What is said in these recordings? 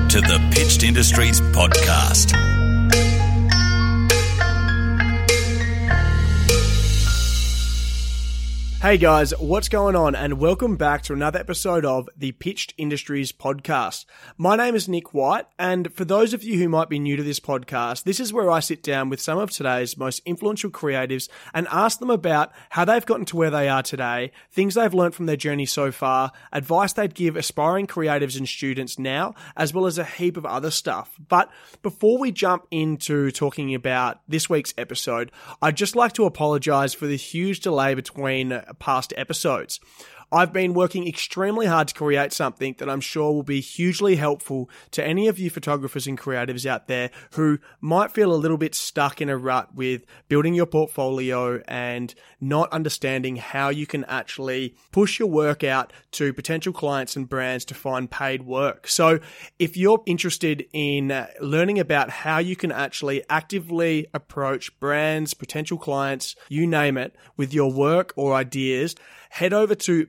to the Pitched Industries podcast. Hey guys, what's going on? And welcome back to another episode of the Pitched Industries podcast. My name is Nick White, and for those of you who might be new to this podcast, this is where I sit down with some of today's most influential creatives and ask them about how they've gotten to where they are today, things they've learned from their journey so far, advice they'd give aspiring creatives and students now, as well as a heap of other stuff. But before we jump into talking about this week's episode, I'd just like to apologize for the huge delay between past episodes. I've been working extremely hard to create something that I'm sure will be hugely helpful to any of you photographers and creatives out there who might feel a little bit stuck in a rut with building your portfolio and not understanding how you can actually push your work out to potential clients and brands to find paid work. So if you're interested in learning about how you can actually actively approach brands, potential clients, you name it, with your work or ideas, head over to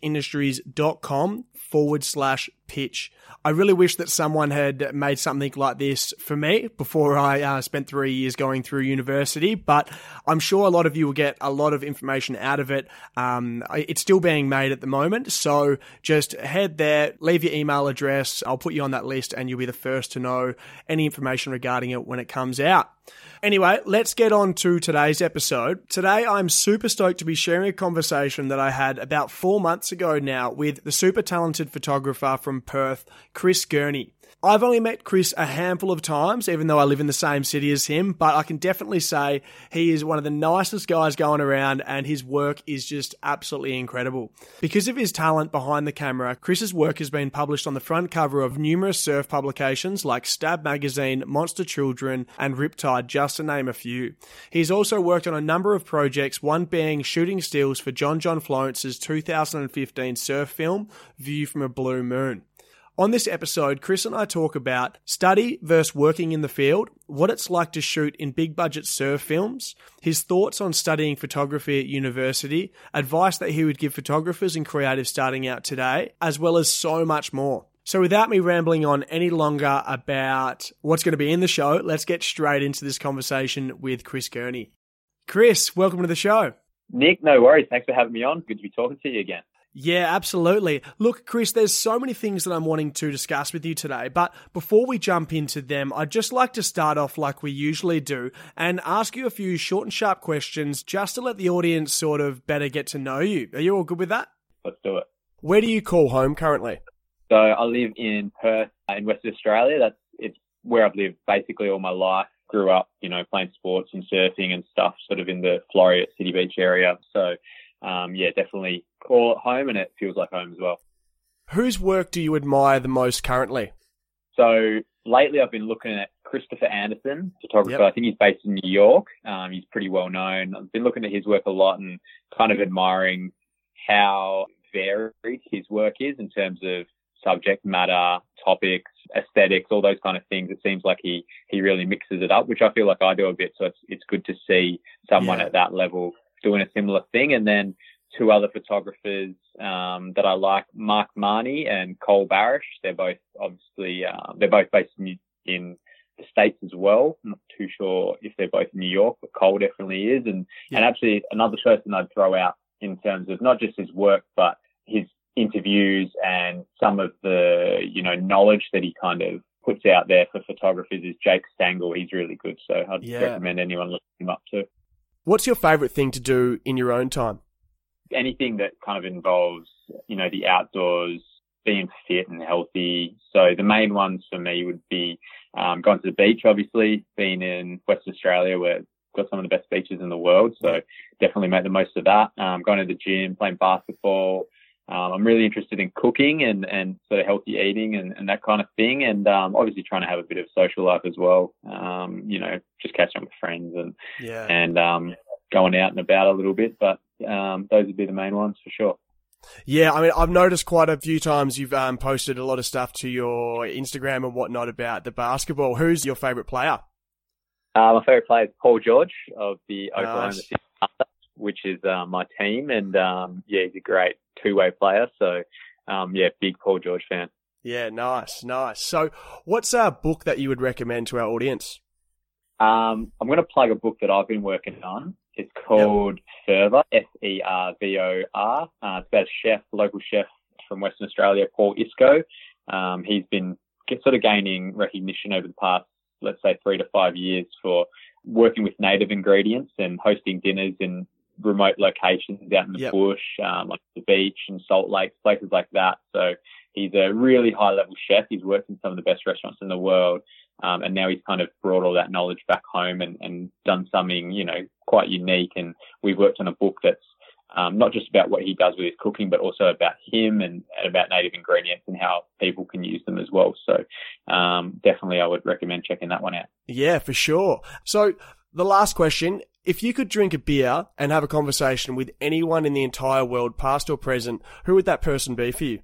pitchedindustries.com/pitch. I really wish that someone had made something like this for me before I spent 3 years going through university, but I'm sure a lot of you will get a lot of information out of it. It's still being made at the moment, so just head there, leave your email address, I'll put you on that list and you'll be the first to know any information regarding it when it comes out. Anyway, let's get on to today's episode. Today, I'm super stoked to be sharing a conversation that I had about 4 months ago now with the super talented photographer from Perth, Chris Gurney. I've only met Chris a handful of times, even though I live in the same city as him, but I can definitely say he is one of the nicest guys going around and his work is just absolutely incredible. Because of his talent behind the camera, Chris's work has been published on the front cover of numerous surf publications like Stab Magazine, Monster Children, and Riptide, just to name a few. He's also worked on a number of projects, one being shooting stills for John Florence's 2015 surf film, View from a Blue Moon. On this episode, Chris and I talk about study versus working in the field, what it's like to shoot in big budget surf films, his thoughts on studying photography at university, advice that he would give photographers and creatives starting out today, as well as so much more. So without me rambling on any longer about what's going to be in the show, let's get straight into this conversation with Chris Gurney. Chris, welcome to the show. Nick, no worries. Thanks for having me on. Good to be talking to you again. Yeah, absolutely. Look, Chris, there's so many things that I'm wanting to discuss with you today, but before we jump into them, I'd just like to start off like we usually do and ask you a few short and sharp questions just to let the audience sort of better get to know you. Are you all good with that? Let's do it. Where do you call home currently? So I live in Perth in Western Australia. It's where I've lived basically all my life. Grew up, playing sports and surfing and stuff sort of in the Floreat City Beach area. So definitely call it home and it feels like home as well. Whose work do you admire the most currently? So lately I've been looking at Christopher Anderson, photographer. Yep. I think he's based in New York. He's pretty well known. I've been looking at his work a lot and kind of admiring how varied his work is in terms of subject matter, topics, aesthetics, all those kind of things. It seems like he really mixes it up, which I feel like I do a bit. So it's good to see someone at that level doing a similar thing. And then two other photographers that I like, Mark Marnie and Cole Barish. They're both obviously they're both based in the States as well. I'm not too sure if they're both in New York, but Cole definitely is. And actually another person I'd throw out in terms of not just his work, but his interviews and some of the knowledge that he kind of puts out there for photographers is Jake Stengel. He's really good. So I'd recommend anyone looking him up too. What's your favorite thing to do in your own time? Anything that kind of involves, the outdoors, being fit and healthy. So the main ones for me would be going to the beach, obviously, being in Western Australia where we've got some of the best beaches in the world. So definitely make the most of that. Going to the gym, playing basketball. I'm really interested in cooking and sort of healthy eating and that kind of thing. And obviously trying to have a bit of social life as well. Just catching up with friends and going out and about a little bit. But those would be the main ones for sure. Yeah, I mean, I've noticed quite a few times you've posted a lot of stuff to your Instagram and whatnot about the basketball. Who's your favourite player? My favourite player is Paul George of the Oklahoma City Thunder, which is my team. And, he's a great two-way player. So, big Paul George fan. Yeah, nice. So what's a book that you would recommend to our audience? I'm going to plug a book that I've been working on. It's called Fervor, Fervor. It's about a local chef from Western Australia, Paul Isco. He's been sort of gaining recognition over the past, let's say, 3 to 5 years for working with native ingredients and hosting dinners in remote locations out in the bush, like the beach and Salt Lakes, places like that. So he's a really high-level chef. He's worked in some of the best restaurants in the world. And now he's kind of brought all that knowledge back home and done something, quite unique. And we've worked on a book that's not just about what he does with his cooking, but also about him and about native ingredients and how people can use them as well. So definitely I would recommend checking that one out. Yeah, for sure. So the last question, if you could drink a beer and have a conversation with anyone in the entire world, past or present, who would that person be for you?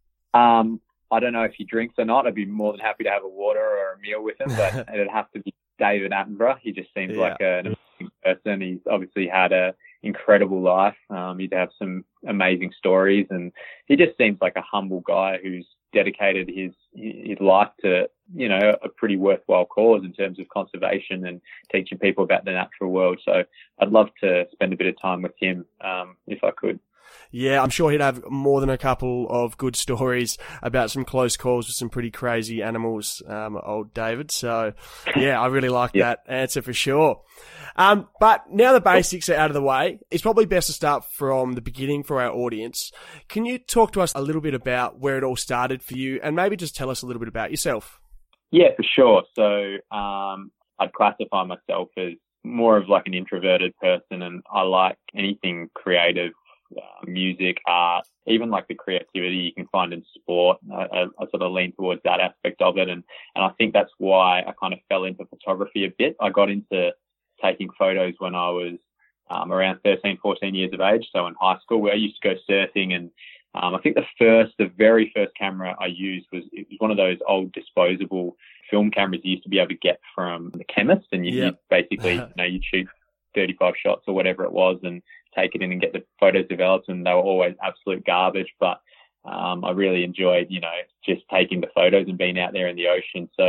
I don't know if he drinks or not. I'd be more than happy to have a water or a meal with him, but it'd have to be David Attenborough. He just seems like an amazing person. He's obviously had an incredible life. He'd have some amazing stories, and he just seems like a humble guy who's dedicated his life to, a pretty worthwhile cause in terms of conservation and teaching people about the natural world. So I'd love to spend a bit of time with him if I could. Yeah, I'm sure he'd have more than a couple of good stories about some close calls with some pretty crazy animals, old David. So, yeah, I really like that answer for sure. But now the basics are out of the way, it's probably best to start from the beginning for our audience. Can you talk to us a little bit about where it all started for you and maybe just tell us a little bit about yourself? Yeah, for sure. So I'd classify myself as more of like an introverted person, and I like anything creative. Music, art, even like the creativity you can find in sport. I sort of lean towards that aspect of it. And I think that's why I kind of fell into photography a bit. I got into taking photos when I was around 13, 14 years of age. So in high school, where I used to go surfing. And I think the very first camera I used was one of those old disposable film cameras you used to be able to get from the chemist. And you basically, you'd shoot 35 shots or whatever it was and take it in and get the photos developed, and they were always absolute garbage. But I really enjoyed, just taking the photos and being out there in the ocean. So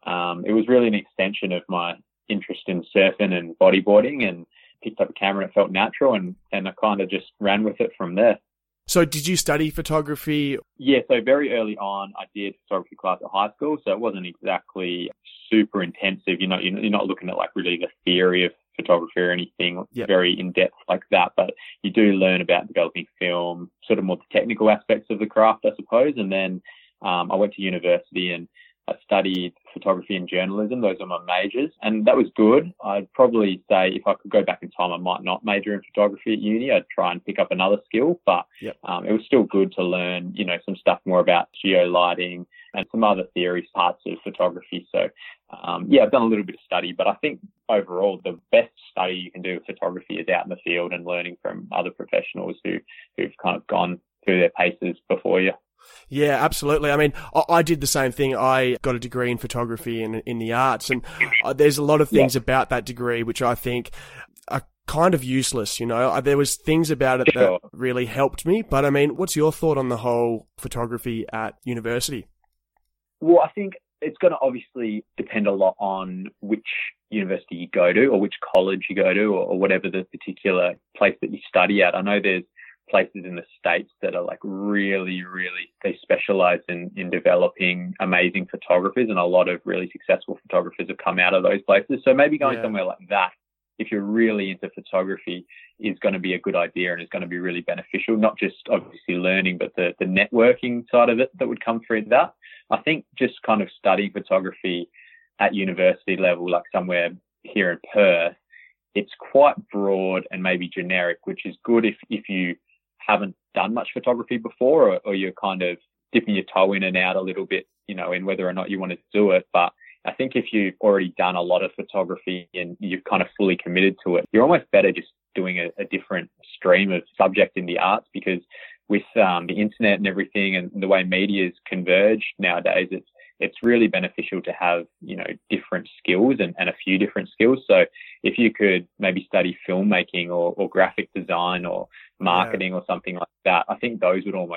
it was really an extension of my interest in surfing and bodyboarding, and picked up a camera and it felt natural, and I kind of just ran with it from there. So did you study photography? Yeah, so very early on I did photography class at high school, so it wasn't exactly super intensive. You're not looking at like really the theory of photography or anything very in-depth like that, but you do learn about developing film, sort of more the technical aspects of the craft, I suppose. And then I went to university and I studied photography and journalism. Those are my majors, and that was good. I'd probably say if I could go back in time, I might not major in photography at uni. I'd try and pick up another skill, but it was still good to learn, some stuff more about geo lighting and some other theory parts of photography. So, I've done a little bit of study, but I think overall the best study you can do with photography is out in the field and learning from other professionals who've kind of gone through their paces before you. Yeah, absolutely. I mean, I did the same thing. I got a degree in photography and in the arts, and there's a lot of things about that degree which I think are kind of useless. There was things about it that really helped me, but I mean, what's your thought on the whole photography at university? Well, I think it's going to obviously depend a lot on which university you go to or which college you go to or whatever the particular place that you study at. I know there's places in the States that are like really, really, they specialize in developing amazing photographers, and a lot of really successful photographers have come out of those places. So maybe going somewhere like that, if you're really into photography, is going to be a good idea and is going to be really beneficial, not just obviously learning, but the networking side of it that would come through that. I think just kind of studying photography at university level, like somewhere here in Perth, it's quite broad and maybe generic, which is good if you haven't done much photography before, or you're kind of dipping your toe in and out a little bit, in whether or not you want to do it. But I think if you've already done a lot of photography and you've kind of fully committed to it, you're almost better just doing a different stream of subject in the arts, because with the internet and everything and the way media's converged nowadays, it's really beneficial to have, different skills and a few different skills. So if you could maybe study filmmaking or graphic design or marketing or something like that, I think those would almost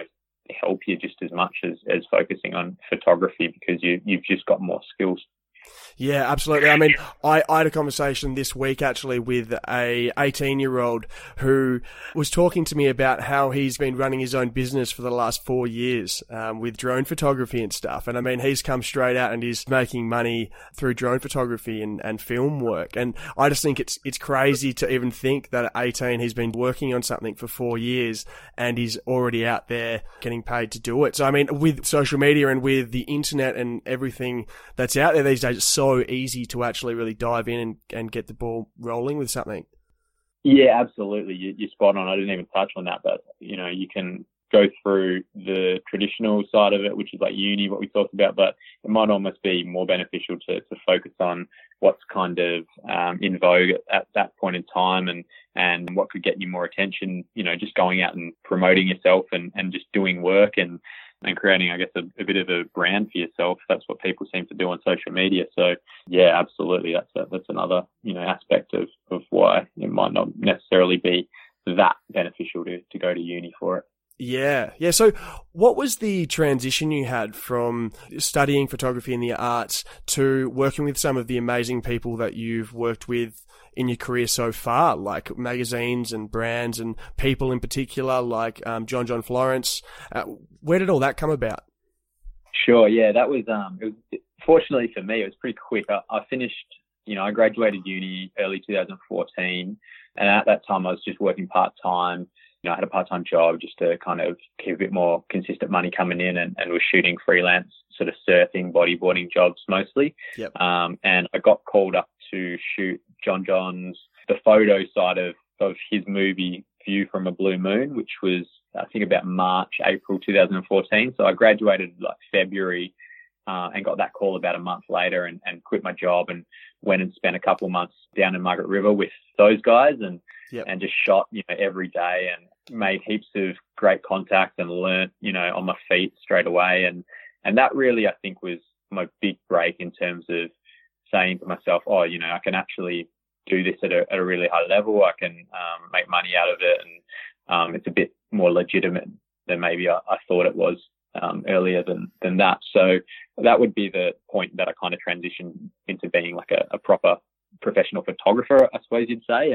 help you just as much as focusing on photography, because you've just got more skills. Yeah, absolutely. I mean, I had a conversation this week actually with a 18-year-old who was talking to me about how he's been running his own business for the last 4 years with drone photography and stuff. And I mean, he's come straight out and he's making money through drone photography and film work. And I just think it's crazy to even think that at 18 he's been working on something for 4 years and he's already out there getting paid to do it. So I mean, with social media and with the internet and everything that's out there these days, it's so easy to actually really dive in and get the ball rolling with something. Yeah, absolutely. You're spot on. I didn't even touch on that, but you can go through the traditional side of it, which is like uni, what we talked about, but it might almost be more beneficial to focus on what's kind of in vogue at that point in time and what could get you more attention, just going out and promoting yourself and just doing work and creating, I guess, a bit of a brand for yourself. That's what people seem to do on social media. So yeah, absolutely. That's another, aspect of why it might not necessarily be that beneficial to go to uni for it. Yeah. So what was the transition you had from studying photography and the arts to working with some of the amazing people that you've worked with in your career so far, like magazines and brands and people in particular, like John Florence? Where did all that come about? Sure. Yeah, that was, fortunately for me, it was pretty quick. I finished, I graduated uni early 2014. And at that time I was just working part-time. I had a part-time job just to kind of keep a bit more consistent money coming in and was shooting freelance sort of surfing, bodyboarding jobs mostly. Yep. And I got called up to shoot John's, the photo side of his movie View from a Blue Moon, which was, I think, about April 2014. So I graduated like February and got that call about a month later and quit my job and went and spent a couple of months down in Margaret River with those guys and just shot, every day and made heaps of great contacts and learnt, on my feet straight away. And that really, I think, was my big break in terms of saying to myself, I can actually do this at a really high level. I can make money out of it. And it's a bit more legitimate than maybe I thought it was earlier than that. So that would be the point that I kind of transitioned into being like a proper professional photographer, I suppose you'd say,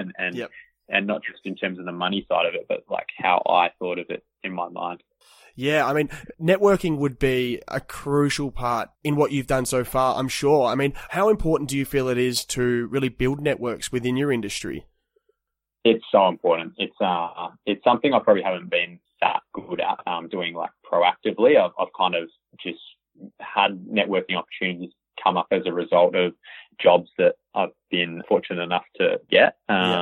and not just in terms of the money side of it, but like how I thought of it in my mind. Yeah, I mean, networking would be a crucial part in what you've done so far, I'm sure. I mean, how important do you feel it is to really build networks within your industry? It's so important. It's something I probably haven't been that good at doing like proactively. I've kind of just had networking opportunities come up as a result of jobs that I've been fortunate enough to get.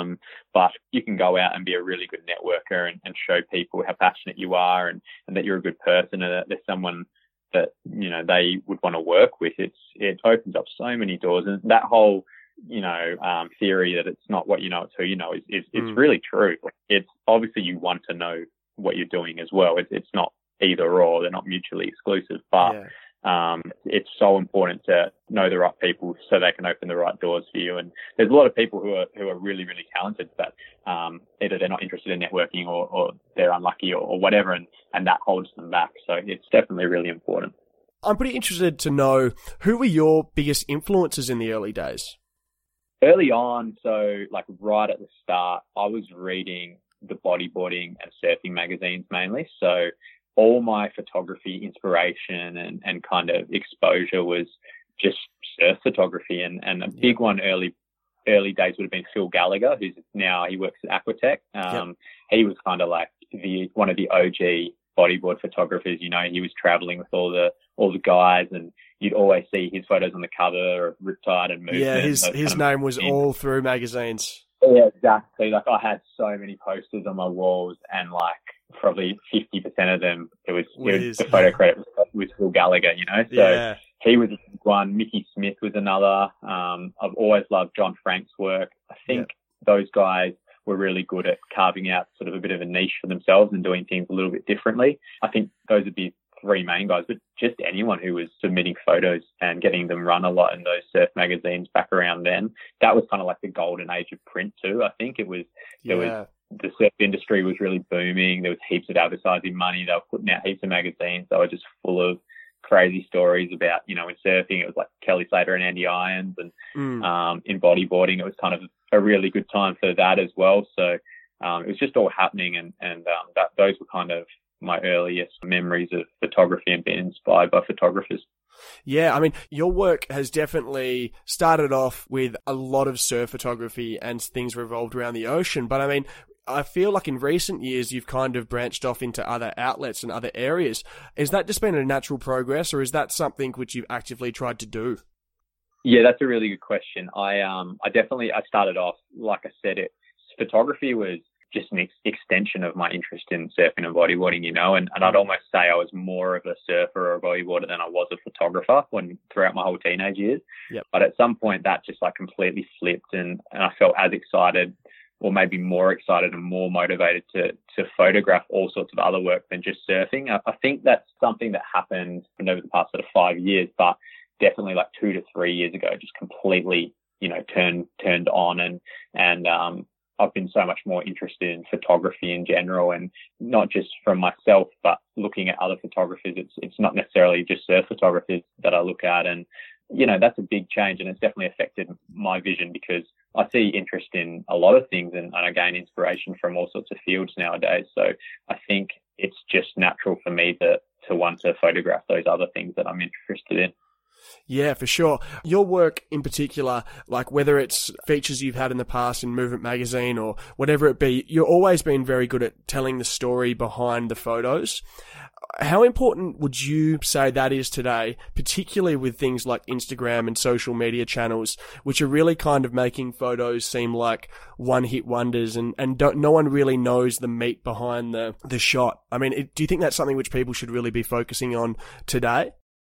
But you can go out and be a really good networker and show people how passionate you are and that you're a good person and that there's someone that, they would want to work with. It opens up so many doors. And that whole, theory that it's not what you know, it's who you know is really true. It's obviously you want to know what you're doing as well. It's not either or, they're not mutually exclusive, but it's so important to know the right people so they can open the right doors for you. And there's a lot of people who are really, really talented, but either they're not interested in networking or they're unlucky or whatever, and that holds them back. So it's definitely really important. I'm pretty interested to know, who were your biggest influences in the early days? Early on, so like right at the start, I was reading the bodyboarding and surfing magazines mainly. So all my photography inspiration and kind of exposure was just surf photography. And a big one early days would have been Phil Gallagher, who's now, he works at Aquatech. He was kind of like one of the OG bodyboard photographers. He was traveling with all the guys, and you'd always see his photos on the cover of Riptide and Movement. Yeah, his name was all through magazines. Yeah, exactly. Like I had so many posters on my walls, and like probably 50% of them, the photo credit was Phil Gallagher, So he was one. Mickey Smith was another. I've always loved John Frank's work. I think those guys were really good at carving out sort of a bit of a niche for themselves and doing things a little bit differently. I think those would be three main guys, but just anyone who was submitting photos and getting them run a lot in those surf magazines back around then. That was kind of like the golden age of print too. I think there was the surf industry was really booming. There was heaps of advertising money. They were putting out heaps of magazines. They were just full of crazy stories about, in surfing, it was like Kelly Slater and Andy Irons, and in bodyboarding, it was kind of a really good time for that as well. So it was just all happening, and those were kind of my earliest memories of photography and being inspired by photographers. Yeah, I mean, your work has definitely started off with a lot of surf photography and things revolved around the ocean. But I mean, I feel like in recent years, you've kind of branched off into other outlets and other areas. Is that just been a natural progress, or is that something which you've actively tried to do? Yeah, that's a really good question. I started off, like I said, photography was just an extension of my interest in surfing and bodyboarding, and I'd almost say I was more of a surfer or a bodyboarder than I was a photographer throughout my whole teenage years. Yep. But at some point that just like completely flipped, and I felt as excited, or maybe more excited and more motivated to photograph all sorts of other work than just surfing. I think that's something that happened over the past sort of 5 years, but definitely like 2 to 3 years ago, just completely, turned on, and I've been so much more interested in photography in general, and not just from myself, but looking at other photographers. It's not necessarily just surf photographers that I look at, and that's a big change, and it's definitely affected my vision because I see interest in a lot of things, and I gain inspiration from all sorts of fields nowadays. So I think it's just natural for me to want to photograph those other things that I'm interested in. Yeah, for sure. Your work in particular, like whether it's features you've had in the past in Movement Magazine or whatever it be, you've always been very good at telling the story behind the photos. How important would you say that is today, particularly with things like Instagram and social media channels, which are really kind of making photos seem like one-hit wonders, and no one really knows the meat behind the shot? I mean, do you think that's something which people should really be focusing on today?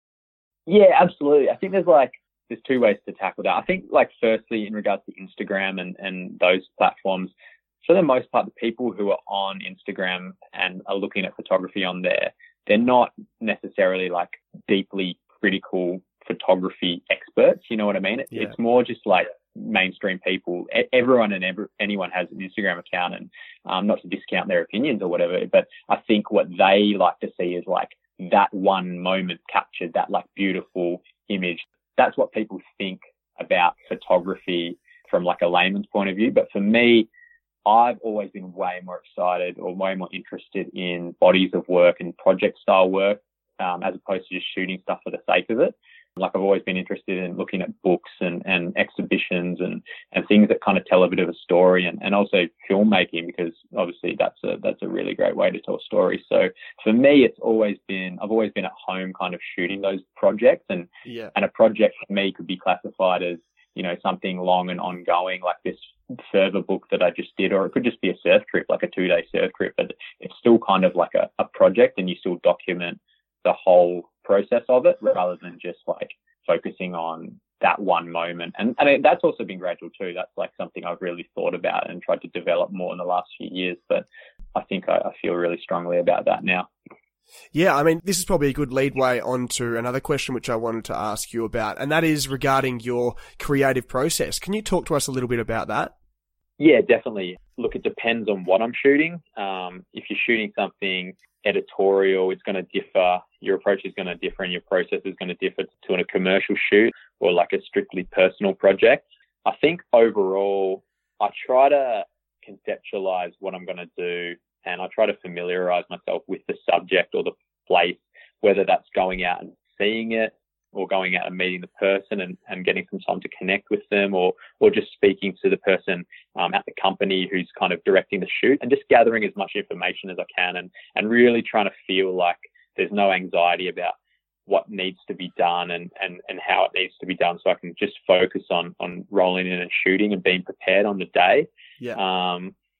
Yeah, absolutely. I think there's two ways to tackle that. I think firstly, in regards to Instagram and those platforms, for the most part, the people who are on Instagram and are looking at photography on there, they're not necessarily deeply critical photography experts. You know what I mean? Yeah. It's more just mainstream people. Everyone and anyone has an Instagram account, and not to discount their opinions or whatever, but I think what they like to see is that one moment captured, that beautiful image. That's what people think about photography from a layman's point of view. But for me, I've always been way more excited or way more interested in bodies of work and project style work, as opposed to just shooting stuff for the sake of it. I've always been interested in looking at books and exhibitions and things that kind of tell a bit of a story, and also filmmaking, because obviously that's a really great way to tell stories. So for me, I've always been at home kind of shooting those projects, and a project for me could be classified as, something long and ongoing, like this further book that I just did, or it could just be a surf trip, like a 2-day surf trip, but it's still kind of like a project, and you still document the whole process of it rather than just focusing on that one moment. And that's also been gradual too. That's something I've really thought about and tried to develop more in the last few years, but I think I feel really strongly about that now. Yeah, I mean, this is probably a good leadway on to another question which I wanted to ask you about, and that is regarding your creative process. Can you talk to us a little bit about that? Yeah, definitely. Look, it depends on what I'm shooting. If you're shooting something editorial, it's going to differ. Your approach is going to differ, and your process is going to differ to a commercial shoot or a strictly personal project. I think overall, I try to conceptualize what I'm going to do, and I try to familiarize myself with the subject or the place, whether that's going out and seeing it, or going out and meeting the person and getting some time to connect with them, or just speaking to the person at the company who's kind of directing the shoot, and just gathering as much information as I can, and really trying to feel like there's no anxiety about what needs to be done and how it needs to be done, so I can just focus on rolling in and shooting and being prepared on the day. Yeah.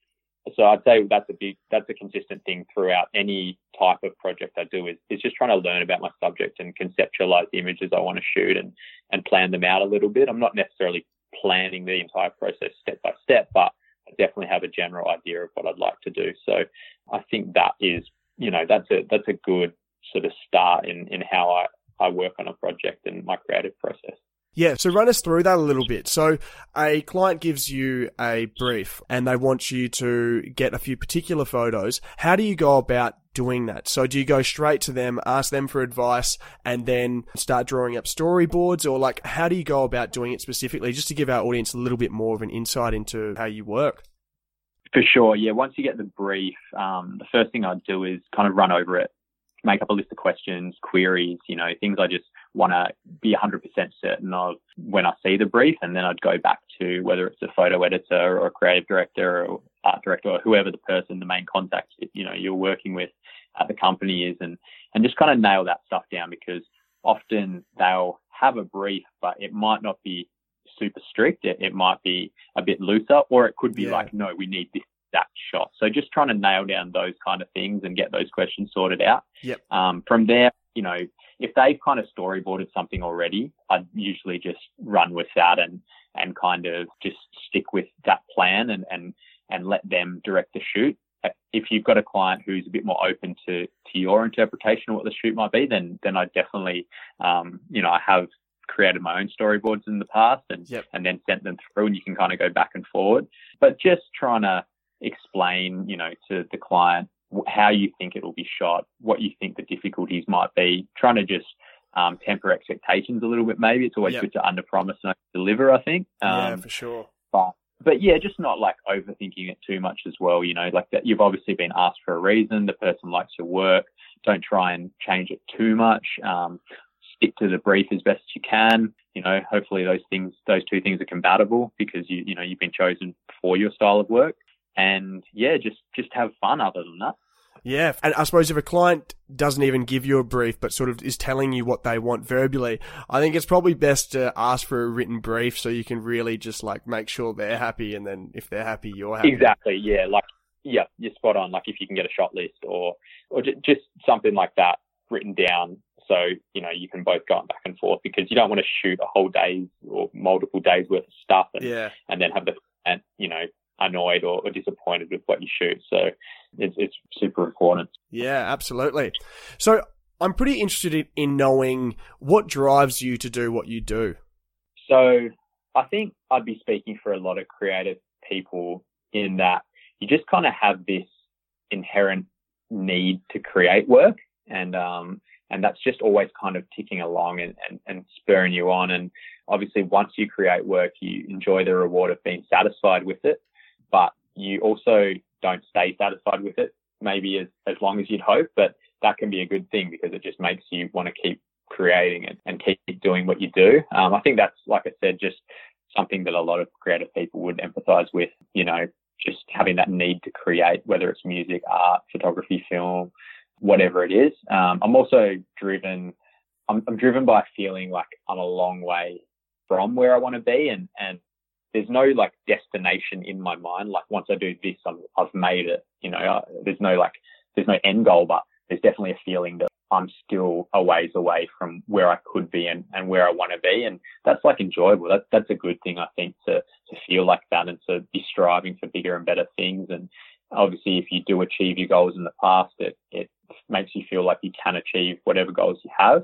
So I'd say that's a consistent thing throughout any type of project I do, is just trying to learn about my subject and conceptualize the images I want to shoot and plan them out a little bit. I'm not necessarily planning the entire process step by step, but I definitely have a general idea of what I'd like to do. So I think that is, that's a good sort of start in how I work on a project and my creative process. Yeah, so run us through that a little bit. So a client gives you a brief and they want you to get a few particular photos. How do you go about doing that? So do you go straight to them, ask them for advice, and then start drawing up storyboards? Or like, how do you go about doing it specifically, just to give our audience a little bit more of an insight into how you work? For sure, yeah. Once you get the brief, the first thing I'd do is kind of run over it, make up a list of questions, queries, things I just want to be 100% certain of when I see the brief. And then I'd go back to whether it's a photo editor or a creative director or art director or whoever the person, the main contact, you're working with at the company is, and just kind of nail that stuff down, because often they'll have a brief, but it might not be super strict. It might be a bit looser, or it could be like, no, we need this exact shot. So just trying to nail down those kind of things and get those questions sorted out. Yep. From there, if they've kind of storyboarded something already, I'd usually just run with that and kind of just stick with that plan and let them direct the shoot. If you've got a client who's a bit more open to your interpretation of what the shoot might be, then I definitely, I have created my own storyboards in the past and then sent them through, and you can kind of go back and forward. But just trying to explain, to the client how you think it'll be shot, what you think the difficulties might be, trying to just temper expectations a little bit. Maybe it's always good to under-promise and deliver, I think. Yeah, for sure. But yeah, just not like overthinking it too much as well. Like that, you've obviously been asked for a reason. The person likes your work. Don't try and change it too much. Stick to the brief as best you can. Hopefully those two things are compatible, because you've been chosen for your style of work. And yeah, just have fun other than that. Yeah. And I suppose if a client doesn't even give you a brief, but sort of is telling you what they want verbally, I think it's probably best to ask for a written brief, so you can really just like make sure they're happy. And then if they're happy, you're happy. Exactly. Yeah. You're spot on. Like if you can get a shot list or just something like that written down, so, you can both go back and forth, because you don't want to shoot a whole day or multiple days worth of stuff and then have the client, annoyed or disappointed with what you shoot. So it's super important. Yeah, absolutely. So I'm pretty interested in knowing what drives you to do what you do. So I think I'd be speaking for a lot of creative people in that you just kind of have this inherent need to create work, and that's just always kind of ticking along and spurring you on. And obviously once you create work, you enjoy the reward of being satisfied with it, but you also don't stay satisfied with it maybe as long as you'd hope. But that can be a good thing, because it just makes you want to keep creating it and keep doing what you do. I think that's, like I said, just something that a lot of creative people would empathize with, just having that need to create, whether it's music, art, photography, film, whatever it is. I'm also driven. I'm driven by feeling like I'm a long way from where I want to be, and there's no like destination in my mind. Like once I do this, I've made it. There's no end goal, but there's definitely a feeling that I'm still a ways away from where I could be and where I want to be, and that's like enjoyable. That's a good thing, I think, to feel like that and to be striving for bigger and better things. And obviously, if you do achieve your goals in the past, it makes you feel like you can achieve whatever goals you have.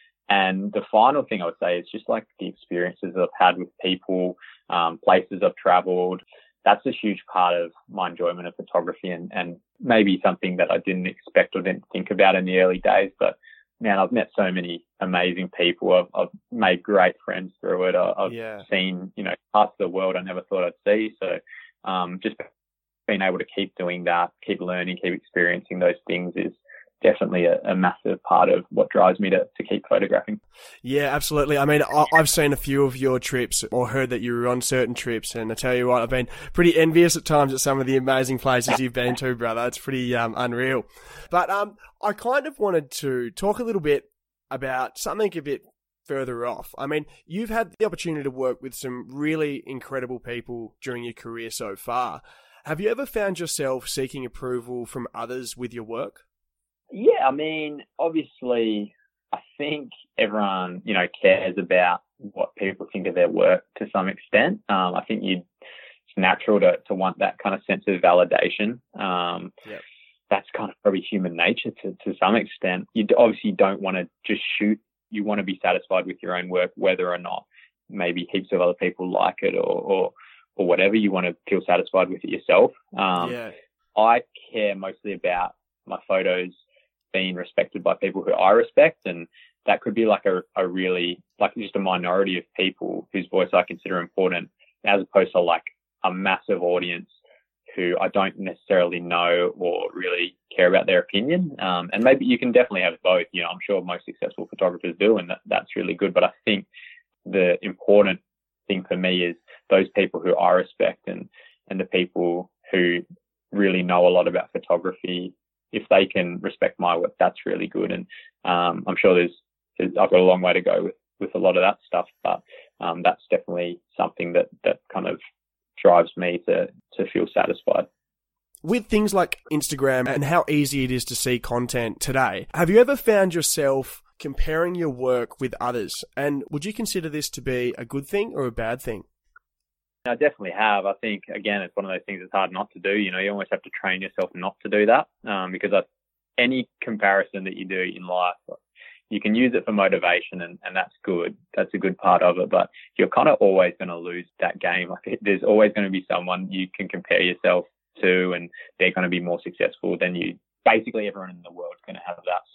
And the final thing I would say is just like the experiences I've had with people, places I've traveled. That's a huge part of my enjoyment of photography, and maybe something that I didn't expect or didn't think about in the early days. But man, I've met so many amazing people. I've made great friends through it. I've seen, parts of the world I never thought I'd see. So just being able to keep doing that, keep learning, keep experiencing those things is definitely a massive part of what drives me to keep photographing. Yeah, absolutely. I mean, I've seen a few of your trips or heard that you were on certain trips, and I tell you what, I've been pretty envious at times at some of the amazing places you've been to, brother. It's pretty unreal. But I kind of wanted to talk a little bit about something a bit further off. I mean, you've had the opportunity to work with some really incredible people during your career so far. Have you ever found yourself seeking approval from others with your work? Yeah, I mean, obviously, I think everyone, cares about what people think of their work to some extent. I think it's natural to want that kind of sense of validation. That's kind of probably human nature to some extent. You obviously don't want to just shoot. You want to be satisfied with your own work, whether or not maybe heaps of other people like it or whatever. You want to feel satisfied with it yourself. I care mostly about my photos being respected by people who I respect, and that could be like a really, like just a minority of people whose voice I consider important, as opposed to like a massive audience who I don't necessarily know or really care about their opinion. And maybe you can definitely have both. You know, I'm sure most successful photographers do, and that's really good. But I think the important thing for me is those people who I respect and the people who really know a lot about photography. If they can respect my work, that's really good. And I'm sure I've got a long way to go with a lot of that stuff, but that's definitely something that kind of drives me to feel satisfied. With things like Instagram and how easy it is to see content today, have you ever found yourself comparing your work with others? And would you consider this to be a good thing or a bad thing? I definitely have. I think, again, it's one of those things that's hard not to do. You know, you almost have to train yourself not to do that because any comparison that you do in life, you can use it for motivation and that's good. That's a good part of it. But you're kind of always going to lose that game. Like there's always going to be someone you can compare yourself to and they're going to be more successful than you. Basically, everyone in the world is going to have that.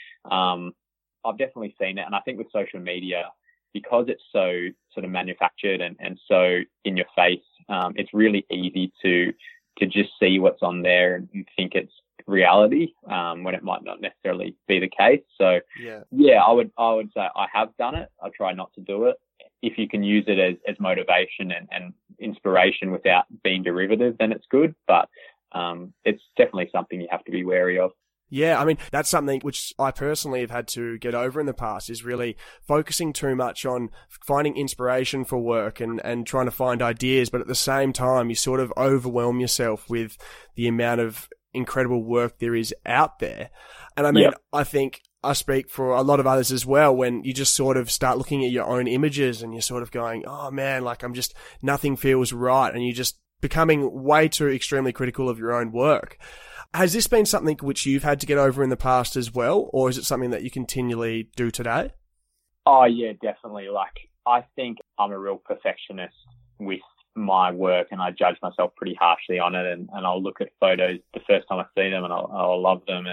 So I've definitely seen it. And I think with social media, because it's so sort of manufactured and so in your face, it's really easy to just see what's on there and think it's reality when it might not necessarily be the case. So yeah, I would say I have done it. I try not to do it. If you can use it as motivation and inspiration without being derivative, then it's good. But it's definitely something you have to be wary of. Yeah, I mean, that's something which I personally have had to get over in the past, is really focusing too much on finding inspiration for work and trying to find ideas. But at the same time, you sort of overwhelm yourself with the amount of incredible work there is out there. And I mean, I think I speak for a lot of others as well, when you just sort of start looking at your own images and you're sort of going, oh man, like nothing feels right. And you're just becoming way too extremely critical of your own work. Has this been something which you've had to get over in the past as well, or is it something that you continually do today? Oh, yeah, definitely. Like, I think I'm a real perfectionist with my work and I judge myself pretty harshly on it. And I'll look at photos the first time I see them and I'll love them.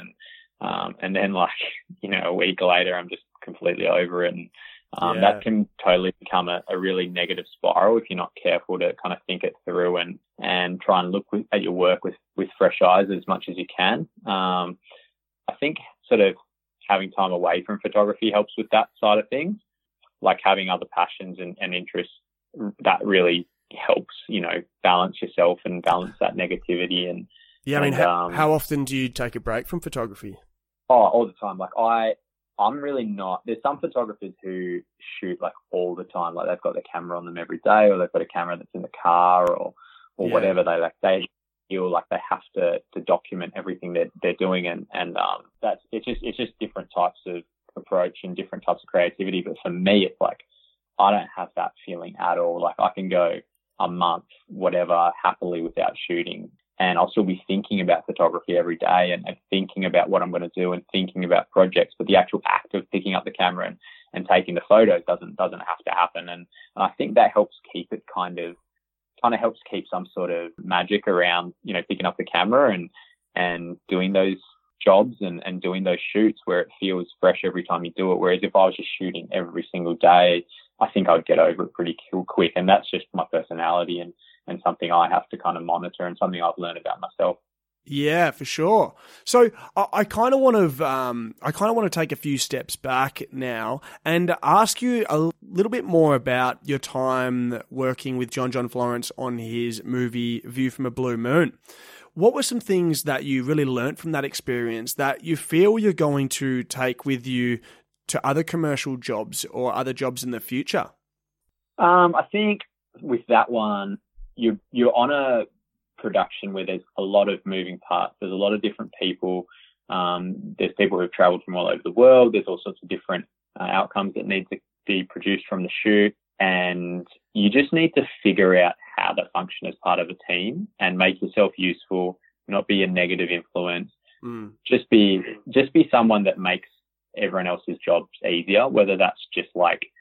And then, like, you know, a week later, I'm just completely over it. And that can totally become a really negative spiral if you're not careful to kind of think it through and try and look at your work with fresh eyes as much as you can. I think sort of having time away from photography helps with that side of things, like having other passions and interests. That really helps, you know, balance yourself and balance that negativity. And I mean, how often do you take a break from photography? Oh, all the time. Like I'm really not. There's some photographers who shoot like all the time, like they've got their camera on them every day, or they've got a camera that's in the car, or whatever. They feel like they have to document everything they're doing, and it's just different types of approach and different types of creativity. But for me, it's like I don't have that feeling at all. Like I can go a month, whatever, happily without shooting. And I'll still be thinking about photography every day and thinking about what I'm going to do and thinking about projects. But the actual act of picking up the camera and taking the photos doesn't have to happen. And I think that helps keep it kind of helps keep some sort of magic around, you know, picking up the camera and doing those jobs and doing those shoots where it feels fresh every time you do it. Whereas if I was just shooting every single day, I think I'd get over it pretty quick. And that's just my personality and something I have to kind of monitor and something I've learned about myself. Yeah, for sure. So I kind of want to take a few steps back now and ask you a little bit more about your time working with John Florence on his movie View from a Blue Moon. What were some things that you really learnt from that experience that you feel you're going to take with you to other commercial jobs or other jobs in the future? I think with that one, you're on a production where there's a lot of moving parts. There's a lot of different people. There's people who've traveled from all over the world. There's all sorts of different outcomes that need to be produced from the shoot. And you just need to figure out how to function as part of a team and make yourself useful, not be a negative influence. Just be someone that makes everyone else's jobs easier, whether that's just like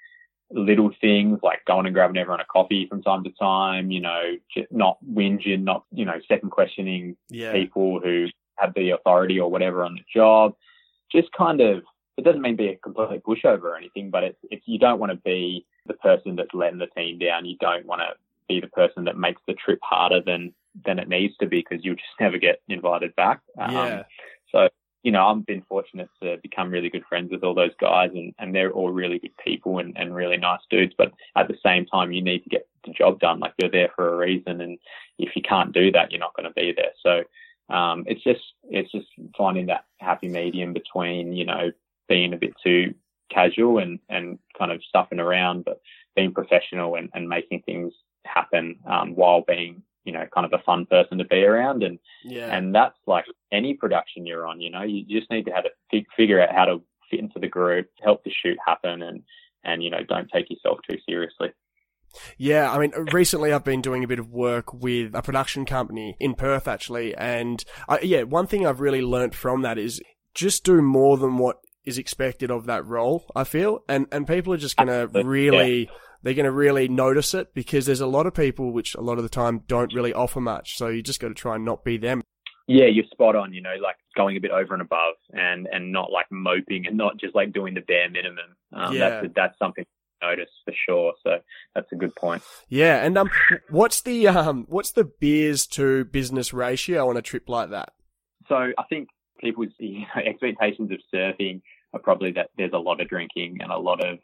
little things like going and grabbing everyone a coffee from time to time, just not whinging, not, second questioning people who have the authority or whatever on the job. Just kind of, it doesn't mean be a complete pushover or anything, but it's you don't want to be the person that's letting the team down. You don't want to be the person that makes the trip harder than it needs to be, because you'll just never get invited back. So, I've been fortunate to become really good friends with all those guys, and they're all really good people and really nice dudes. But at the same time, you need to get the job done. Like, you're there for a reason, and if you can't do that, you're not going to be there. So it's just finding that happy medium between, being a bit too casual and kind of stuffing around, but being professional and making things happen while being, kind of a fun person to be around. And that's like any production you're on, you just need to have to figure out how to fit into the group, help the shoot happen, and don't take yourself too seriously. Yeah, I mean, recently I've been doing a bit of work with a production company in Perth, actually. And one thing I've really learnt from that is just do more than what is expected of that role, I feel. And people are just going to they're going to really notice it, because there's a lot of people which a lot of the time don't really offer much. So you just got to try and not be them. Yeah, you're spot on, like going a bit over and above and not like moping and not just like doing the bare minimum. That's something to notice for sure. So that's a good point. Yeah. And what's the beers to business ratio on a trip like that? So I think people's expectations of surfing are probably that there's a lot of drinking and a lot of,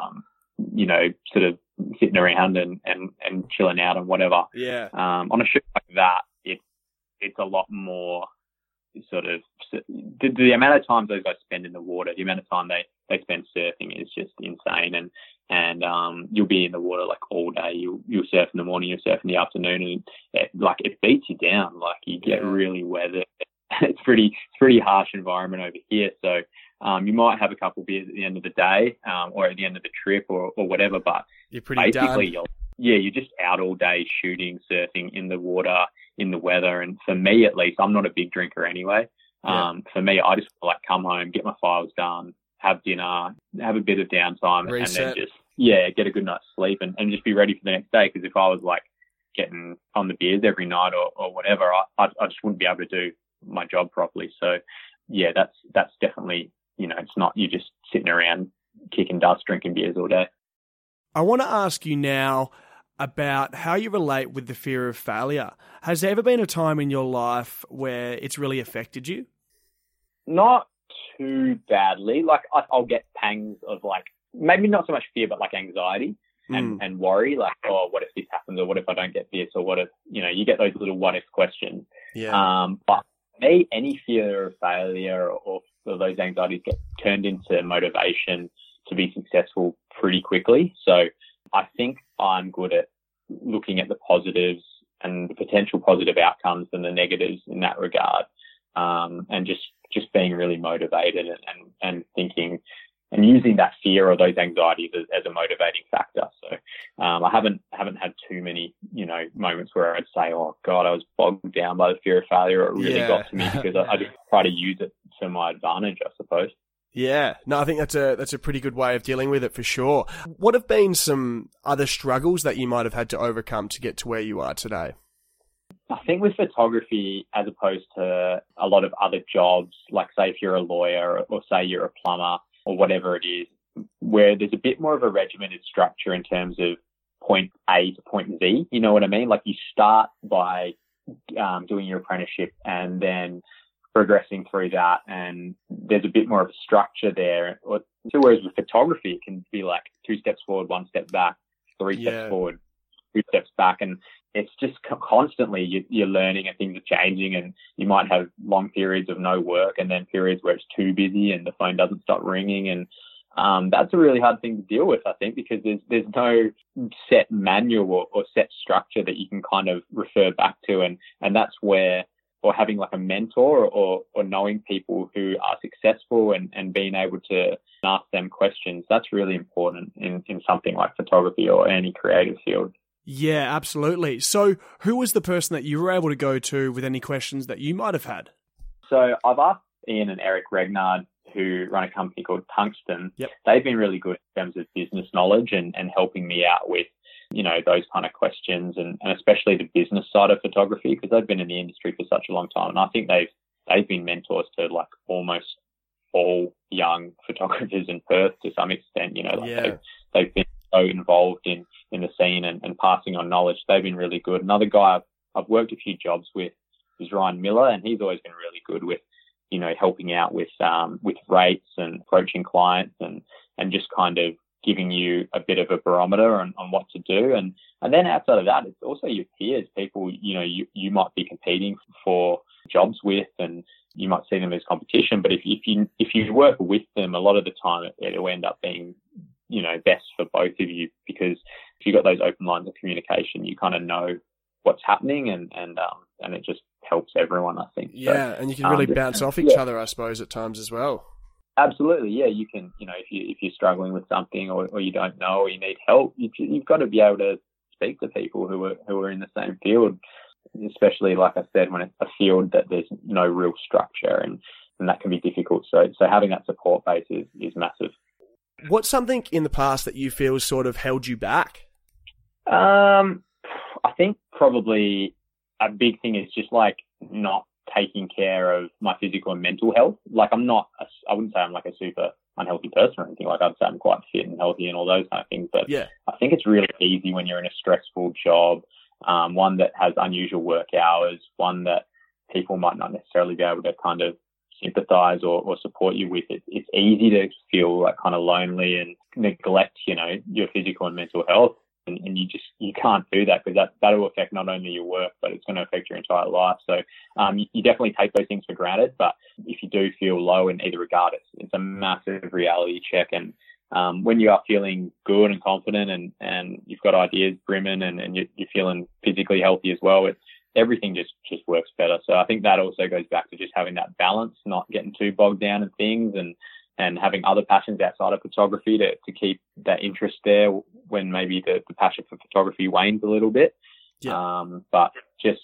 sort of sitting around and chilling out and whatever. Yeah. On a shoot like that, it's a lot more sort of the amount of time those guys spend in the water, the amount of time they spend surfing is just insane. And you'll be in the water like all day. You'll surf in the morning, you'll surf in the afternoon, and it beats you down. Like, you get really weathered. It's pretty harsh environment over here. So you might have a couple of beers at the end of the day, or at the end of the trip, or whatever. But you're pretty basically done. You're just out all day shooting, surfing in the water, in the weather. And for me, at least, I'm not a big drinker anyway. For me, I just want to come home, get my files done, have dinner, have a bit of downtime, reset. And then just get a good night's sleep and just be ready for the next day. Because if I was like getting on the beers every night or whatever, I just wouldn't be able to do my job properly. So yeah, that's definitely, it's not you just sitting around kicking dust, drinking beers all day. I want to ask you now about how you relate with the fear of failure. Has there ever been a time in your life where it's really affected you? Not too badly. Like, I'll get pangs of like, maybe not so much fear, but like anxiety and worry, like, oh, what if this happens, or what if I don't get this, or what if, you get those little what if questions. Yeah. But me, any fear of failure or those anxieties get turned into motivation to be successful pretty quickly. So I think I'm good at looking at the positives and the potential positive outcomes and the negatives in that regard, and just being really motivated and thinking and using that fear or those anxieties as a motivating factor. So I haven't had too many, moments where I'd say, oh God, I was bogged down by the fear of failure. It really got to me, because I just try to use it to my advantage, I suppose. Yeah, no, I think that's a pretty good way of dealing with it for sure. What have been some other struggles that you might have had to overcome to get to where you are today? I think with photography, as opposed to a lot of other jobs, like say if you're a lawyer or say you're a plumber or whatever it is, where there's a bit more of a regimented structure in terms of point A to point Z. You know what I mean? Like, you start by doing your apprenticeship and then progressing through that, and there's a bit more of a structure there. Whereas with photography, it can be like 2 steps forward, 1 step back, 3 steps forward, 2 steps back, and it's just constantly you're learning and things are changing, and you might have long periods of no work and then periods where it's too busy and the phone doesn't stop ringing, and that's a really hard thing to deal with, I think, because there's no set manual or set structure that you can kind of refer back to, and that's where, or having like a mentor or knowing people who are successful and being able to ask them questions, that's really important in something like photography or any creative field. Yeah, absolutely. So who was the person that you were able to go to with any questions that you might have had? So I've asked Ian and Eric Regnard, who run a company called Tungsten. Yep. They've been really good in terms of business knowledge and helping me out with, those kind of questions and especially the business side of photography, because they've been in the industry for such a long time. And I think they've been mentors to like almost all young photographers in Perth to some extent. They've been so involved in the scene and passing on knowledge. They've been really good. Another guy I've worked a few jobs with is Ryan Miller, and he's always been really good with, helping out with rates and approaching clients and just kind of giving you a bit of a barometer on what to do. And then outside of that, it's also your peers, people, you might be competing for jobs with, and you might see them as competition. But if you work with them, a lot of the time it'll end up being, best for both of you, because if you've got those open lines of communication, you kind of know what's happening and it just helps everyone, I think. Yeah, so, and you can really bounce off each other, I suppose, at times as well. Absolutely, yeah. You can, if you're struggling with something or you don't know or you need help, you've got to be able to speak to people who are in the same field, especially, like I said, when it's a field that there's no real structure and that can be difficult. So having that support base is massive. What's something in the past that you feel sort of held you back? I think probably a big thing is just like not taking care of my physical and mental health. Like I wouldn't say I'm like a super unhealthy person or anything. Like I'd say I'm quite fit and healthy and all those kind of things. But yeah, I think it's really easy when you're in a stressful job, one that has unusual work hours, one that people might not necessarily be able to kind of sympathize or support you with. It's easy to feel like kind of lonely and neglect, your physical and mental health. And you can't do that, because that will affect not only your work, but it's going to affect your entire life. So you definitely take those things for granted. But if you do feel low in either regard, it's a massive reality check. And when you are feeling good and confident and you've got ideas brimming and you're feeling physically healthy as well, everything just works better. So I think that also goes back to just having that balance, not getting too bogged down in things and having other passions outside of photography to keep that interest there when maybe the passion for photography wanes a little bit. Yeah. But just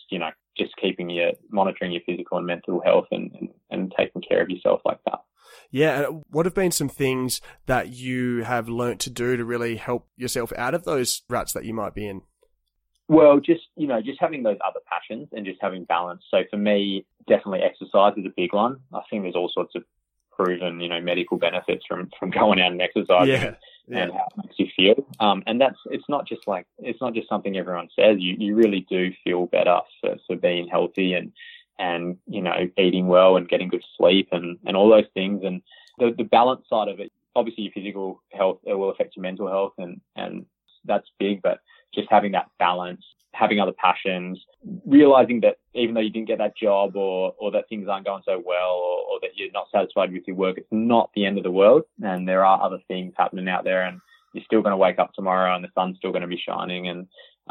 monitoring your physical and mental health and taking care of yourself like that. Yeah. And what have been some things that you have learnt to do to really help yourself out of those ruts that you might be in? Well, just having those other passions and just having balance. So for me, definitely exercise is a big one. I think there's all sorts of proven, medical benefits from going out and exercising and how it makes you feel. And it's not just something everyone says. You really do feel better for being healthy and eating well and getting good sleep and all those things. And the balance side of it, obviously your physical health, it will affect your mental health and that's big, but just having that balance, having other passions, realizing that even though you didn't get that job or that things aren't going so well or that you're not satisfied with your work, it's not the end of the world. And there are other things happening out there, and you're still going to wake up tomorrow and the sun's still going to be shining. And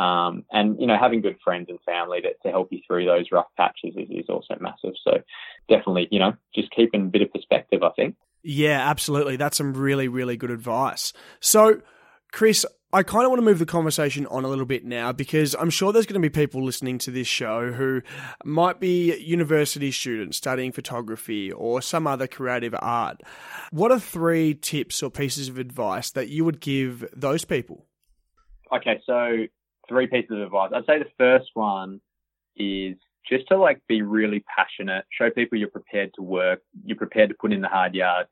having good friends and family to help you through those rough patches is also massive. So definitely, just keeping a bit of perspective, I think. Yeah, absolutely. That's some really, really good advice. So, Chris, I kind of want to move the conversation on a little bit now, because I'm sure there's going to be people listening to this show who might be university students studying photography or some other creative art. What are 3 tips or pieces of advice that you would give those people? Okay, so 3 pieces of advice. I'd say the first one is just to be really passionate, show people you're prepared to work, you're prepared to put in the hard yards.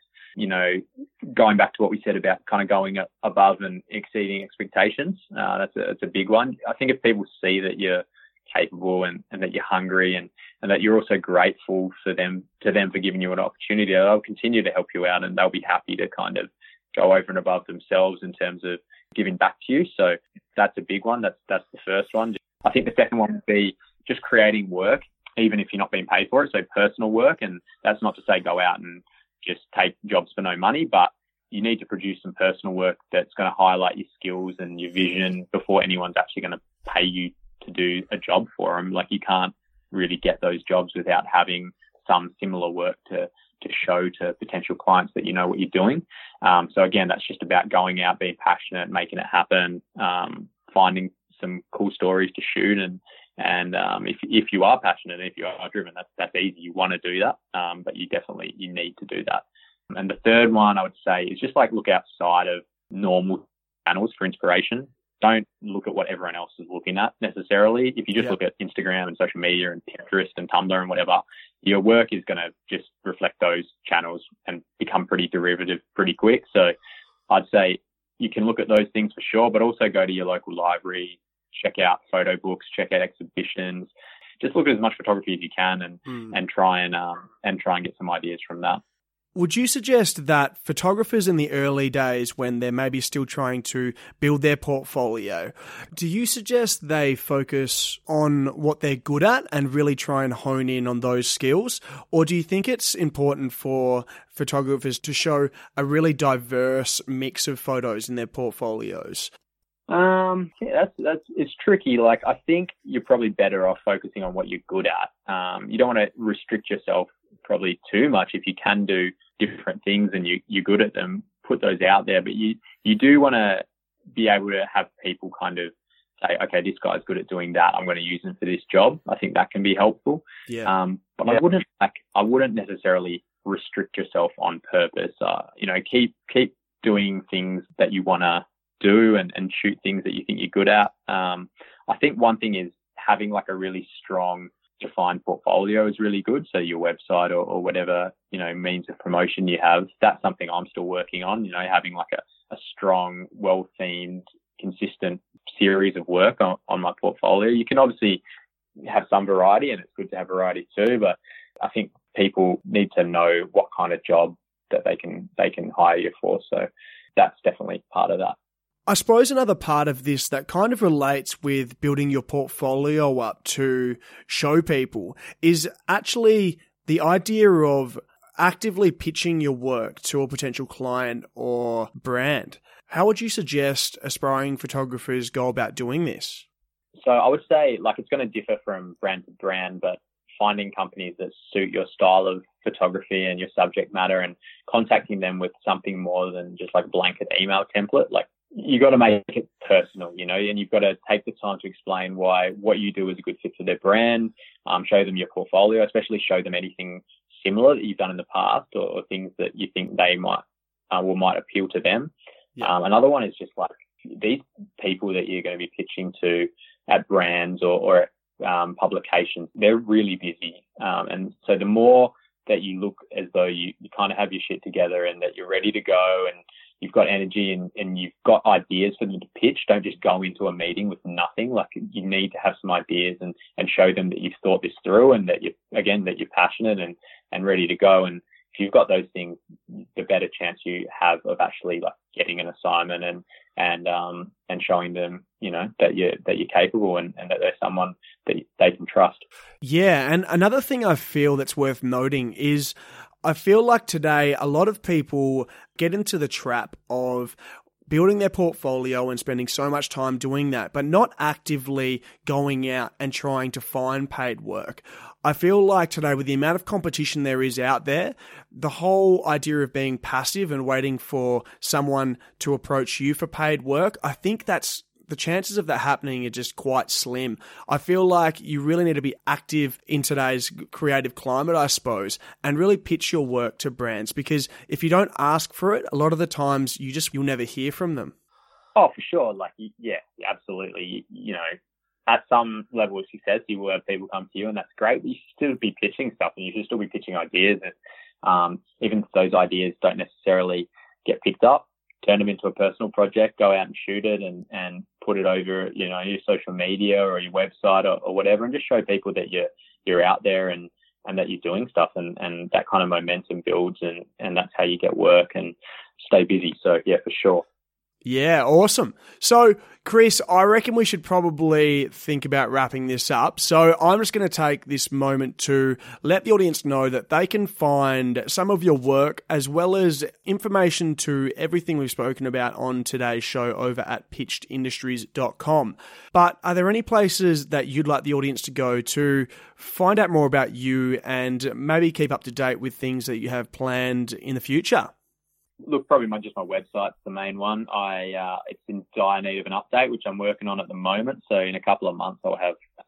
Going back to what we said about kind of going above and exceeding expectations, that's a big one. I think if people see that you're capable and that you're hungry and that you're also grateful for them for giving you an opportunity, they'll continue to help you out and they'll be happy to kind of go over and above themselves in terms of giving back to you. So that's a big one. That's the first one. I think the second one would be just creating work, even if you're not being paid for it. So personal work, and that's not to say go out and just take jobs for no money, but you need to produce some personal work that's going to highlight your skills and your vision before anyone's actually going to pay you to do a job for them. Like, you can't really get those jobs without having some similar work to show to potential clients that you know what you're doing. So again, that's just about going out, being passionate, making it happen, finding some cool stories to shoot. And if you are passionate, if you are driven, that's easy. You want to do that, but you need to do that. And the third one I would say is just like look outside of normal channels for inspiration. Don't look at what everyone else is looking at necessarily. If you just look at Instagram and social media and Pinterest and Tumblr and whatever, your work is going to just reflect those channels and become pretty derivative pretty quick. So I'd say you can look at those things for sure, but also go to your local library, check out photo books, check out exhibitions. Just look at as much photography as you can and try and get some ideas from that. Would you suggest that photographers in the early days, when they're maybe still trying to build their portfolio, do you suggest they focus on what they're good at and really try and hone in on those skills? Or do you think it's important for photographers to show a really diverse mix of photos in their portfolios? It's tricky. Like, I think you're probably better off focusing on what you're good at. You don't want to restrict yourself probably too much. If you can do different things and you're good at them, put those out there. But you do want to be able to have people kind of say, okay, this guy's good at doing that, I'm going to use him for this job. I think that can be helpful. But I wouldn't necessarily restrict yourself on purpose. Keep doing things that you want to do and shoot things that you think you're good at. I think one thing is having like a really strong defined portfolio is really good. So your website or whatever, means of promotion you have, that's something I'm still working on, having like a strong, well-themed, consistent series of work on my portfolio. You can obviously have some variety, and it's good to have variety too, but I think people need to know what kind of job that they can hire you for. So that's definitely part of that. I suppose another part of this that kind of relates with building your portfolio up to show people is actually the idea of actively pitching your work to a potential client or brand. How would you suggest aspiring photographers go about doing this? So I would say, it's going to differ from brand to brand, but finding companies that suit your style of photography and your subject matter and contacting them with something more than just like blanket email template. You got to make it personal, and you've got to take the time to explain why what you do is a good fit for their brand, show them your portfolio, especially show them anything similar that you've done in the past or things that you think they might appeal to them. Another one is just like these people that you're going to be pitching to at brands or publications, they're really busy. And so the more that you look as though you kind of have your shit together and that you're ready to go and you've got energy and you've got ideas for them to pitch, don't just go into a meeting with nothing. You need to have some ideas and show them that you've thought this through and that you're passionate and ready to go. And if you've got those things, the better chance you have of actually getting an assignment and showing them, that you're capable and that there's someone that they can trust. Yeah. And another thing I feel that's worth noting is I feel like today a lot of people get into the trap of building their portfolio and spending so much time doing that, but not actively going out and trying to find paid work. I feel like today, with the amount of competition there is out there, the whole idea of being passive and waiting for someone to approach you for paid work, I think the chances of that happening are just quite slim. I feel like you really need to be active in today's creative climate, I suppose, and really pitch your work to brands, because if you don't ask for it, a lot of the times you'll never hear from them. Oh, for sure. Yeah, absolutely. At some level of success, you will have people come to you, and that's great. But you should still be pitching stuff, and you should still be pitching ideas. And even if those ideas don't necessarily get picked up, turn them into a personal project, go out and shoot it and put it over, your social media or your website or whatever, and just show people that you're out there and that you're doing stuff, and that kind of momentum builds and that's how you get work and stay busy. So yeah, for sure. Yeah, awesome. So, Chris, I reckon we should probably think about wrapping this up. So I'm just going to take this moment to let the audience know that they can find some of your work as well as information to everything we've spoken about on today's show over at pitchedindustries.com. But are there any places that you'd like the audience to go to find out more about you and maybe keep up to date with things that you have planned in the future? Look, probably just my website's the main one. It's in dire need of an update, which I'm working on at the moment. So in a couple of months, I'll have a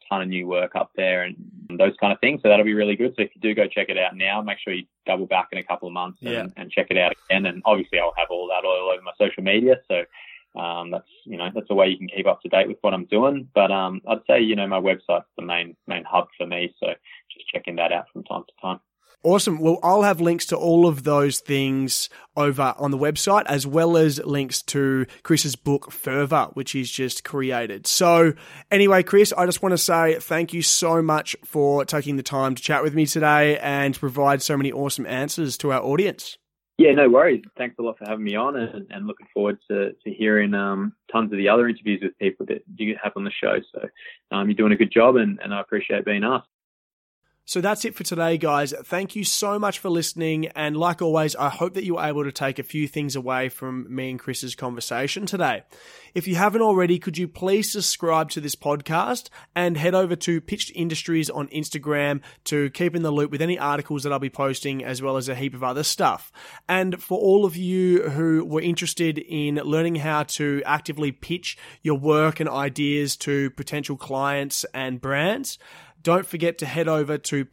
ton of new work up there and those kind of things. So that'll be really good. So if you do go check it out now, make sure you double back in a couple of months and check it out again. And obviously I'll have all that all over my social media. So that's a way you can keep up to date with what I'm doing. But I'd say, my website's the main hub for me. So just checking that out from time to time. Awesome. Well, I'll have links to all of those things over on the website, as well as links to Chris's book, Further, which he's just created. So anyway, Chris, I just want to say thank you so much for taking the time to chat with me today and provide so many awesome answers to our audience. Yeah, no worries. Thanks a lot for having me on and looking forward to hearing tons of the other interviews with people that you have on the show. So you're doing a good job and I appreciate being asked. So that's it for today, guys. Thank you so much for listening. And like always, I hope that you were able to take a few things away from me and Chris's conversation today. If you haven't already, could you please subscribe to this podcast and head over to Pitched Industries on Instagram to keep in the loop with any articles that I'll be posting, as well as a heap of other stuff. And for all of you who were interested in learning how to actively pitch your work and ideas to potential clients and brands, don't forget to head over to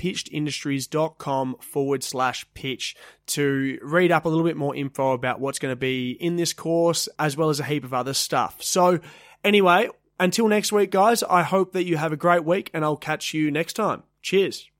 pitchedindustries.com/pitch to read up a little bit more info about what's going to be in this course, as well as a heap of other stuff. So anyway, until next week, guys, I hope that you have a great week and I'll catch you next time. Cheers.